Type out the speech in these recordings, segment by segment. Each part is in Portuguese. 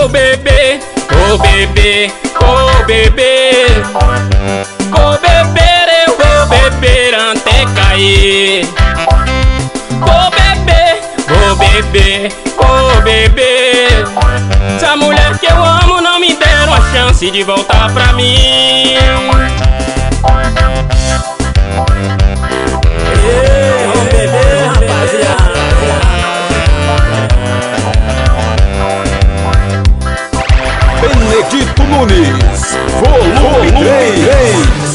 vou beber, vou beber, vou beber. Vou beber, eu vou beber até cair. Vou beber, vou beber, vou beber. Se a mulher que eu amo não me der uma chance de voltar pra mim. Vamos beber, rapaziada. Benedito Nunes, volume 3.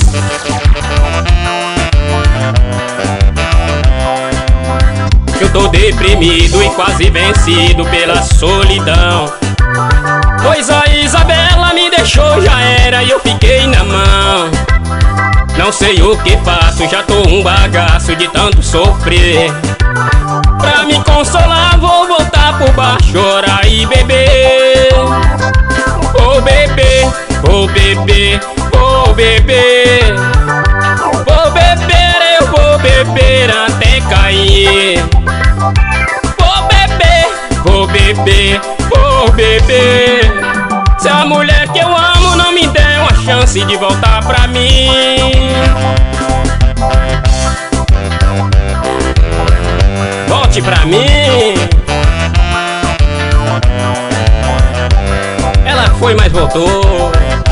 Eu tô deprimido e quase vencido pela solidão, pois a Isabela me deixou, já era e eu fiquei na mão. Não sei o que faço, já tô um bagaço de tanto sofrer. Pra me consolar vou voltar pro bar, chorar e beber. Vou beber, vou beber, vou beber. Vou beber, eu vou beber até cair. Vou beber, vou beber, vou beber. Se a mulher que eu amo não me der uma chance de voltar pra mim. Volte pra mim. Ela foi, mas voltou.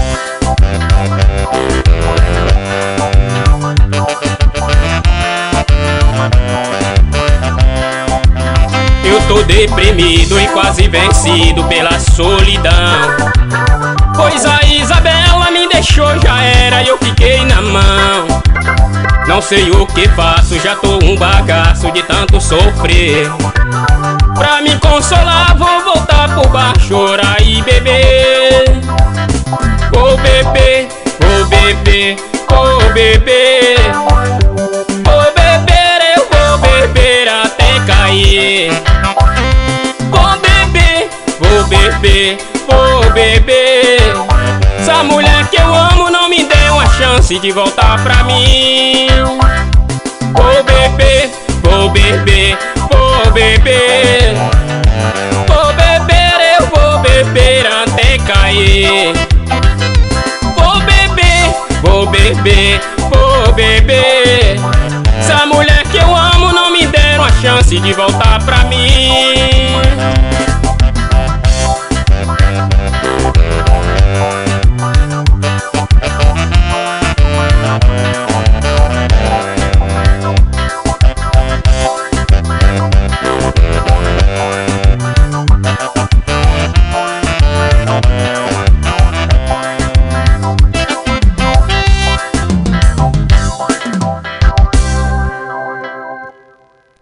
Eu tô deprimido e quase vencido pela solidão, pois a Isabela me deixou, já era e eu fiquei na mão. Não sei o que faço, já tô um bagaço de tanto sofrer. Pra me consolar vou voltar pro bar, chorar e beber. Vou beber, vou beber, vou beber. Vou beber, eu vou beber até cair. Vou beber, vou beber, vou beber. Se a mulher que eu amo não me der uma chance de voltar pra mim. Vou beber, vou beber, vou beber. Vou beber, eu vou beber até cair. Vou beber, vou beber, vou beber. Se a mulher que eu amo não me der uma chance de voltar pra mim.